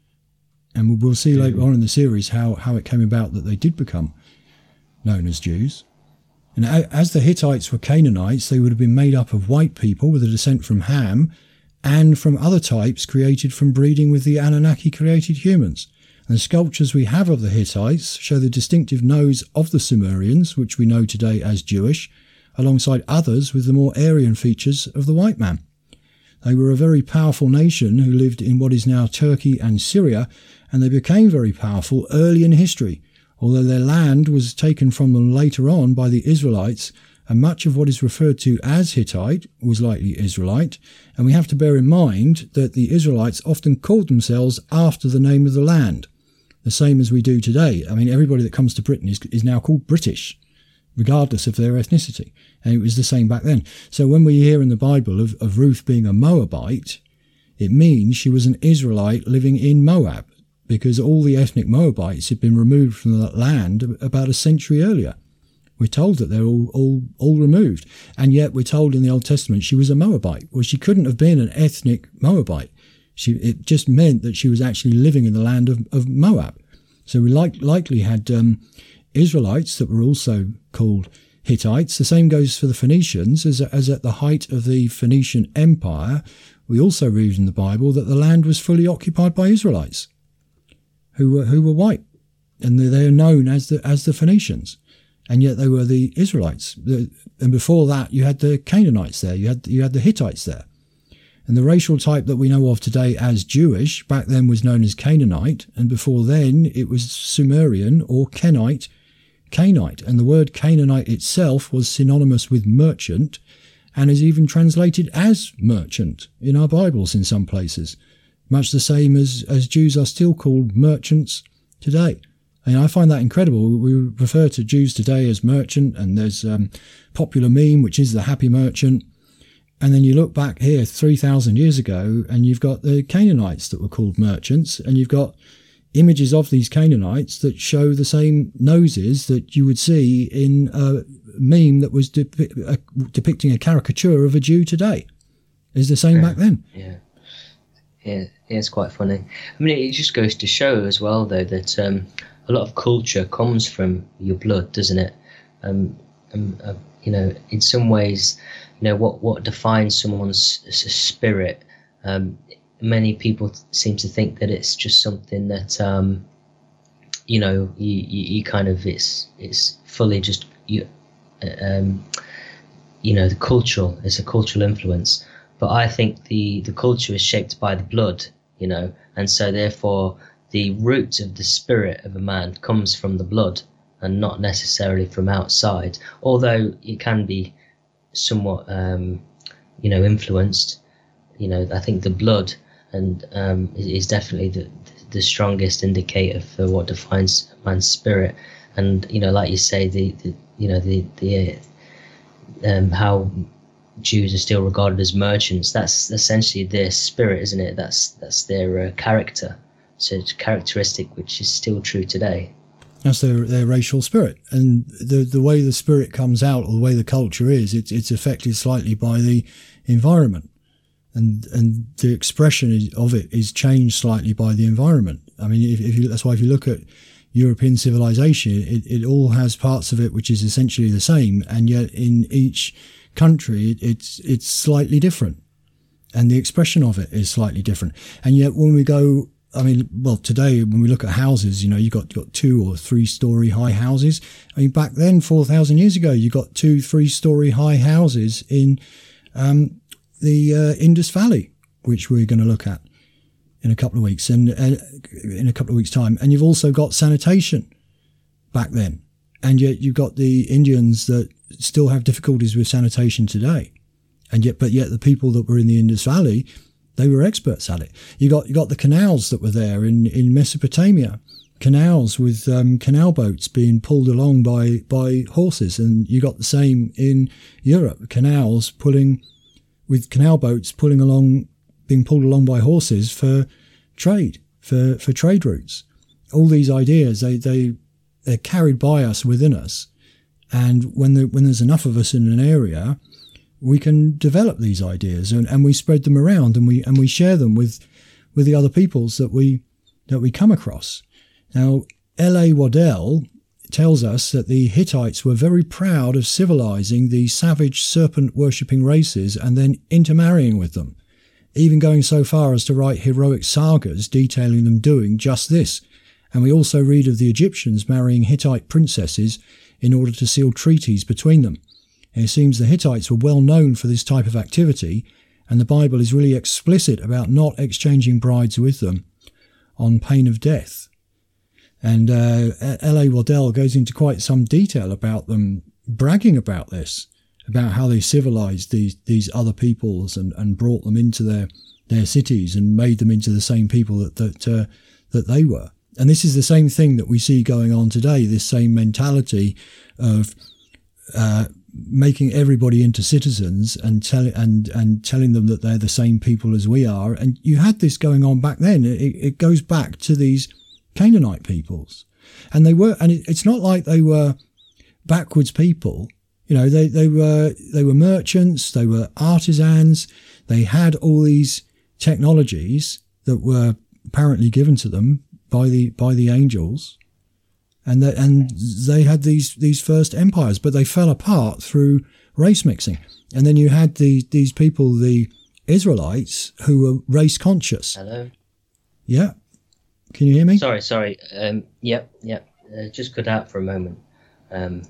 and we'll see later on in the series how how it came about that they did become known as Jews. And as the Hittites were Canaanites, they would have been made up of white people with a descent from Ham, and from other types created from breeding with the Anunnaki created humans. And the sculptures we have of the Hittites show the distinctive nose of the Sumerians, which we know today as Jewish, alongside others with the more Aryan features of the white man. They were a very powerful nation who lived in what is now Turkey and Syria, and they became very powerful early in history, although their land was taken from them later on by the Israelites, and much of what is referred to as Hittite was likely Israelite, and we have to bear in mind that the Israelites often called themselves after the name of the land, the same as we do today. I mean, everybody that comes to Britain is, is now called British, regardless of their ethnicity, and it was the same back then. So when we hear in the Bible of, of Ruth being a Moabite, it means she was an Israelite living in Moab, because all the ethnic Moabites had been removed from that land about a century earlier. We're told that they're all, all, all removed. And yet we're told in the Old Testament she was a Moabite. Well, she couldn't have been an ethnic Moabite. She, it just meant that she was actually living in the land of, of Moab. So we like, likely had um, Israelites that were also called Hittites. The same goes for the Phoenicians, as, as at the height of the Phoenician Empire, we also read in the Bible that the land was fully occupied by Israelites who were, who were white. And they are known as the, as the Phoenicians. And yet they were the Israelites. And before that, you had the Canaanites there. You had you had the Hittites there. And the racial type that we know of today as Jewish, back then was known as Canaanite. And before then, it was Sumerian or Kenite, Canite. And the word Canaanite itself was synonymous with merchant and is even translated as merchant in our Bibles in some places. Much the same as, as Jews are still called merchants today. And I find that incredible. We refer to Jews today as merchant, and there's um, popular meme, which is the happy merchant. And then you look back here three thousand years ago, and you've got the Canaanites that were called merchants, and you've got images of these Canaanites that show the same noses that you would see in a meme that was depi- uh, depicting a caricature of a Jew today. Is the same yeah, back then. Yeah. Yeah, it's quite funny. I mean, it just goes to show as well, though, that um, a lot of culture comes from your blood, doesn't it? Um, um, uh, you know, in some ways, you know, what, what defines someone's spirit, um, many people seem to think that it's just something that, um, you know, you, you, you kind of, it's it's fully just, you, um, you know, the cultural, it's a cultural influence. But I think the, the culture is shaped by the blood, you know, and so therefore the root of the spirit of a man comes from the blood and not necessarily from outside, although it can be somewhat, um, you know, influenced. You know, I think the blood and um, is definitely the, the strongest indicator for what defines a man's spirit. And, you know, like you say, the, the you know, the, the uh, um, how Jews are still regarded as merchants, that's essentially their spirit, isn't it? That's that's their uh, character. So it's a characteristic which is still true today. That's their their racial spirit, and the the way the spirit comes out, or the way the culture is, it's it's affected slightly by the environment, and and the expression of it is changed slightly by the environment. I mean, if, if you, that's why if you look at European civilization, it, it all has parts of it which is essentially the same, and yet in each country it's it's slightly different, and the expression of it is slightly different. And yet when we go I mean, well, today when we look at houses, you know, you got, got two or three story high houses. I mean, back then, four thousand years ago, you got two, three story high houses in um, the uh, Indus Valley, which we're going to look at in a couple of weeks and uh, in a couple of weeks' time. And you've also got sanitation back then. And yet you've got the Indians that still have difficulties with sanitation today. And yet, but yet the people that were in the Indus Valley, they were experts at it. You got, you got the canals that were there in, in Mesopotamia, canals with um, canal boats being pulled along by, by horses. And you got the same in Europe, canals pulling with canal boats pulling along, being pulled along by horses for trade, for, for trade routes. All these ideas, they, they, they're carried by us within us. And when the, when there's enough of us in an area, we can develop these ideas and, and we spread them around and we, and we share them with, with the other peoples that we, that we come across. Now, L A Waddell tells us that the Hittites were very proud of civilizing the savage serpent worshipping races and then intermarrying with them, even going so far as to write heroic sagas detailing them doing just this. And we also read of the Egyptians marrying Hittite princesses in order to seal treaties between them. And it seems the Hittites were well known for this type of activity, and the Bible is really explicit about not exchanging brides with them on pain of death. And uh, L A Waddell goes into quite some detail about them bragging about this, about how they civilized these these other peoples and, and brought them into their their cities and made them into the same people that that uh, that they were. And this is the same thing that we see going on today, this same mentality of uh, making everybody into citizens and, tell, and, and telling them that they're the same people as we are. And you had this going on back then. It, it goes back to these Canaanite peoples. And they were, and it, it's not like they were backwards people. You know, they, they were, they were merchants, they were artisans, they had all these technologies that were apparently given to them by the by the angels, and that and they had these these first empires, but they fell apart through race mixing. And then you had the these people, the Israelites, who were race conscious. Hello. Yeah. Can you hear me? Sorry, sorry. Um, yep, yep. Uh, just cut out for a moment. Um,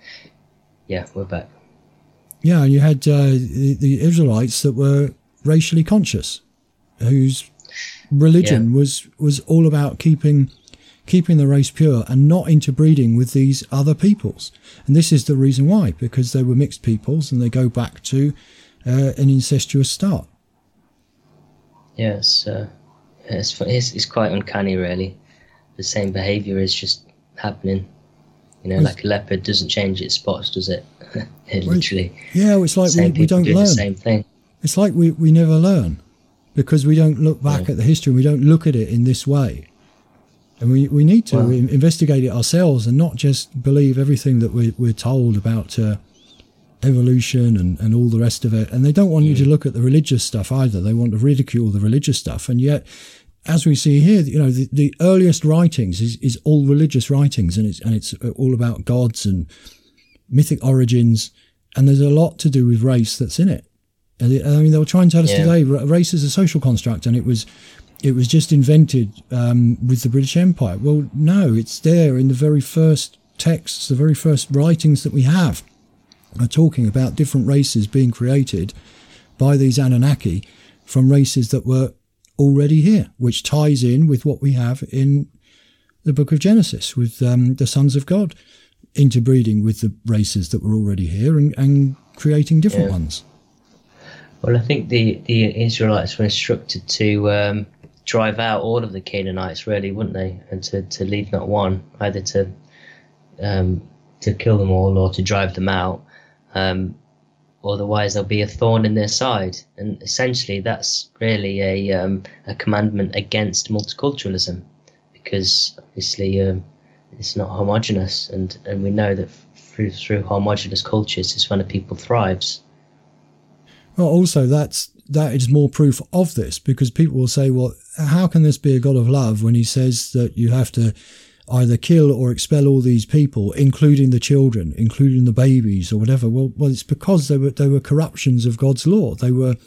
yeah, we're back. Yeah, and you had uh, the, the Israelites that were racially conscious, whose religion yeah. was was all about keeping keeping the race pure and not interbreeding with these other peoples. And this is the reason why, because they were mixed peoples and they go back to uh, an incestuous start. Yes, uh, it's, it's it's quite uncanny, really. The same behaviour is just happening. You know, well, like a leopard doesn't change its spots, does it? it well, literally. Yeah, it's like we, we don't do learn. The same thing. It's like we, we never learn. Because we don't look back yeah. at the history, we don't look at it in this way. And we, we need to well, investigate it ourselves and not just believe everything that we're, we're told about uh, evolution and, and all the rest of it. And they don't want yeah. you to look at the religious stuff either. They want to ridicule the religious stuff. And yet, as we see here, you know, the, the earliest writings is, is all religious writings, and it's, and it's all about gods and mythic origins. And there's a lot to do with race that's in it. And it, I mean, they were trying to tell us yeah. today, race is a social construct, and it was, it was just invented um, with the British Empire. Well, no, it's there in the very first texts, the very first writings that we have, are talking about different races being created by these Anunnaki from races that were already here, which ties in with what we have in the Book of Genesis, with um, the sons of God interbreeding with the races that were already here and, and creating different yeah. ones. Well, I think the, the Israelites were instructed to um, drive out all of the Canaanites, really, wouldn't they? And to, to leave not one, either to um, to kill them all or to drive them out. Um, otherwise, there'll be a thorn in their side. And essentially, that's really a um, a commandment against multiculturalism, because obviously um, it's not homogenous, and, and we know that through through homogenous cultures is when a people thrives. Well, also, that's that is more proof of this, because people will say, well, how can this be a God of love when he says that you have to either kill or expel all these people, including the children, including the babies or whatever? Well, well, it's because they were they were corruptions of God's law. They were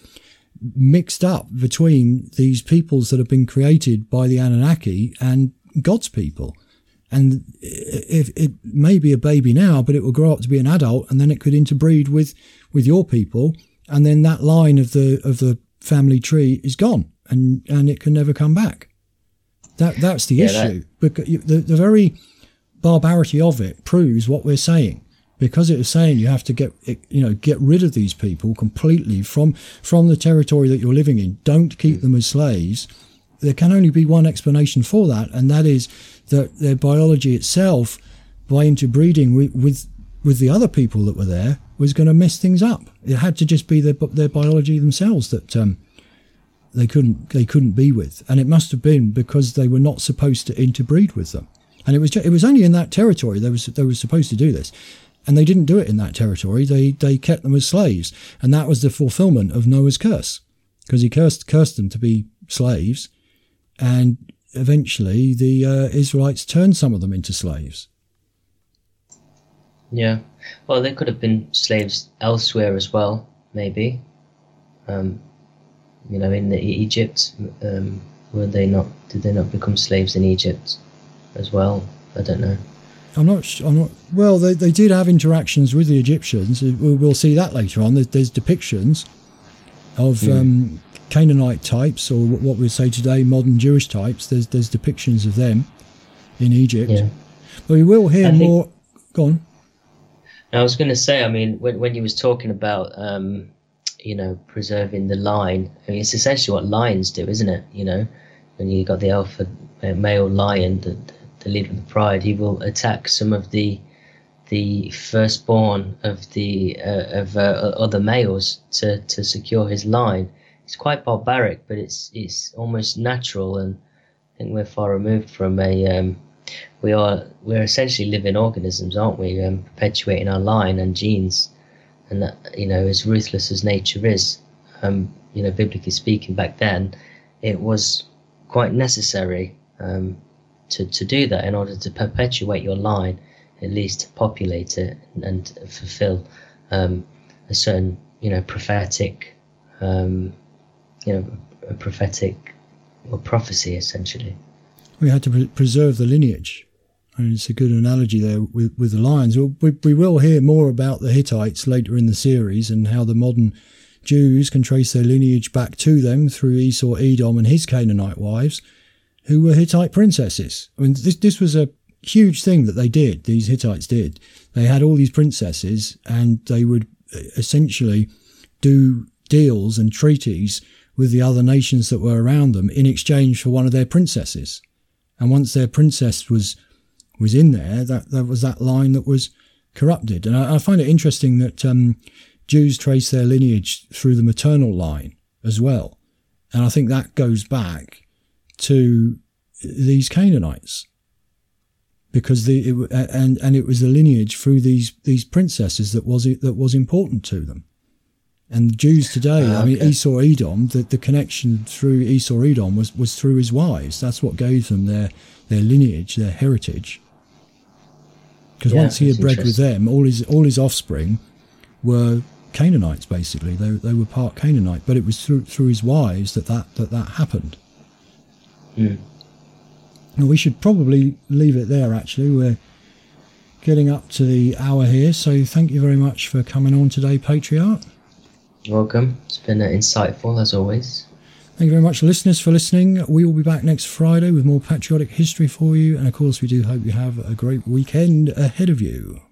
mixed up between these peoples that have been created by the Anunnaki and God's people. And if it may be a baby now, but it will grow up to be an adult, and then it could interbreed with, with your people, and then that line of the of the family tree is gone, and, and it can never come back. That that's the yeah, issue. That... Because the the very barbarity of it proves what we're saying. Because it is saying you have to get, you know, get rid of these people completely from from the territory that you're living in. Don't keep them as slaves. There can only be one explanation for that, and that is that their biology itself, by interbreeding with with, with the other people that were there, was going to mess things up. It had to just be their their biology themselves that um, they couldn't they couldn't be with, and it must have been because they were not supposed to interbreed with them. And it was just, it was only in that territory they was they were supposed to do this. And they didn't do it in that territory. They they kept them as slaves. And that was the fulfillment of Noah's curse. Because he cursed cursed them to be slaves. And eventually the uh, Israelites turned some of them into slaves. Yeah. Well, they could have been slaves elsewhere as well, maybe. Um, you know, in the Egypt. Um, were they not, did they not become slaves in Egypt as well? I don't know. I'm not. I'm not. Well, they they did have interactions with the Egyptians. We'll, we'll see that later on. There's, there's depictions of mm. um, Canaanite types, or what we say today, modern Jewish types. There's there's depictions of them in Egypt. Yeah. But we will hear think, more. Go on. I was going to say. I mean, when when you was talking about, um, you know, preserving the line. I mean, it's essentially what lions do, isn't it? You know, when you got the alpha male lion that. The leader of the pride, he will attack some of the the firstborn of the uh, of uh, other males to, to secure his line. It's quite barbaric, but it's it's almost natural, and I think we're far removed from a um, we are we're essentially living organisms, aren't we? Um, perpetuating our line and genes, and that, you know, as ruthless as nature is, um, you know, biblically speaking, back then, it was quite necessary. Um, To, to do that in order to perpetuate your line, at least to populate it and, and fulfill um, a certain, you know, prophetic, um, you know, a prophetic or prophecy, essentially. We had to pre- preserve the lineage. And it's a good analogy there with, with the lions. We, we will hear more about the Hittites later in the series and how the modern Jews can trace their lineage back to them through Esau, Edom and his Canaanite wives, who were Hittite princesses. I mean, this this was a huge thing that they did, these Hittites did. They had all these princesses, and they would essentially do deals and treaties with the other nations that were around them in exchange for one of their princesses. And once their princess was was in there, that, that was that line that was corrupted. And I, I find it interesting that um, Jews trace their lineage through the maternal line as well. And I think that goes back to these Canaanites, because the it, and and it was the lineage through these these princesses that was that was important to them. And the Jews today, uh, okay. I mean, Esau Edom, the, the connection through Esau Edom was, was through his wives. That's what gave them their their lineage, their heritage. Because yeah, once he had bred with them, all his all his offspring were Canaanites. Basically, they they were part Canaanite. But it was through through his wives that that that, that happened. Mm. And we should probably leave it there. Actually, we're getting up to the hour here. So thank you very much for coming on today, Patriarch. You're welcome. It's been uh, insightful as always. Thank you very much, listeners, for listening. We will be back next Friday with more patriotic history for you. And of course, we do hope you have a great weekend ahead of you.